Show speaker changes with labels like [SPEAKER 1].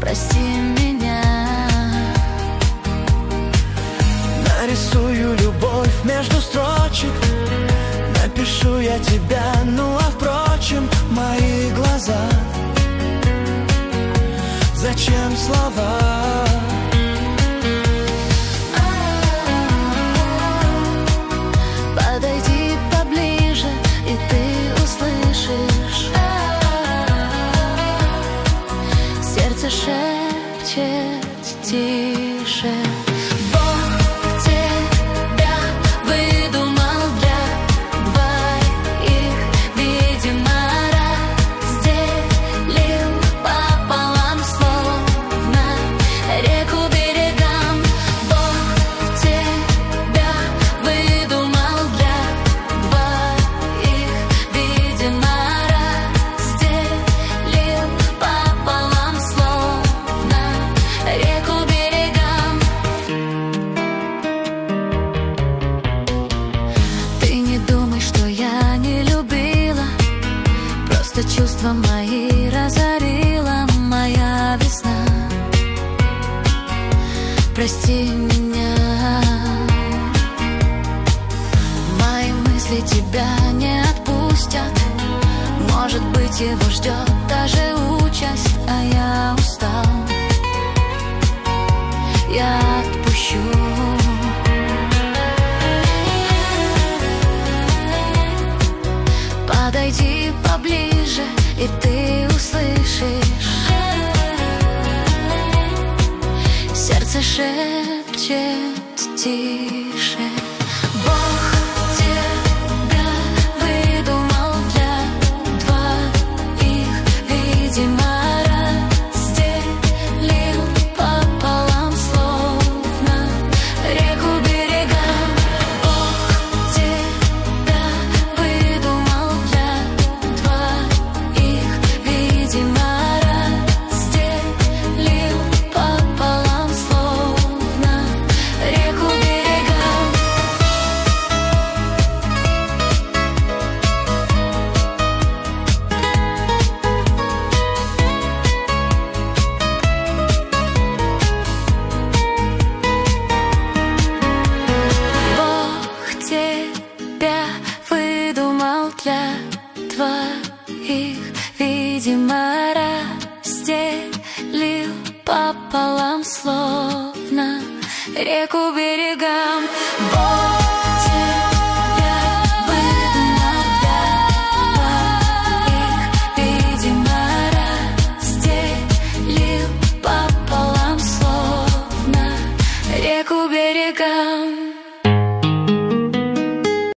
[SPEAKER 1] прости меня.
[SPEAKER 2] Нарисую любовь между строчек, напишу я тебя, ну а впрочем, мои глаза. Зачем слова?
[SPEAKER 1] Подойди поближе, и ты услышишь. Сердце шепчет тише. Бог тебя выдумал для двоих, видимо, разделил пополам, словно реку берегам. Бог тебя выдумал для двоих, видимо, разделил пополам, словно реку берегам. Ты не думай, что я не любила, просто чувства мои разорила моя весна. Прости меня. Мои мысли тебя не отпустят. Может быть, его ждет даже участь, а я устал. Я отпущу. Подойди поближе, и ты услышишь. Сердце шепчет тише. Бог тебя выдумал для двоих, видимо, разделил пополам, словно реку берегам. Бог тебя выдумал для двоих, видимо, разделил пополам, словно реку берегам. Бог тебя выдумал для двоих, видимо, разделил пополам, словно реку берегам. Бог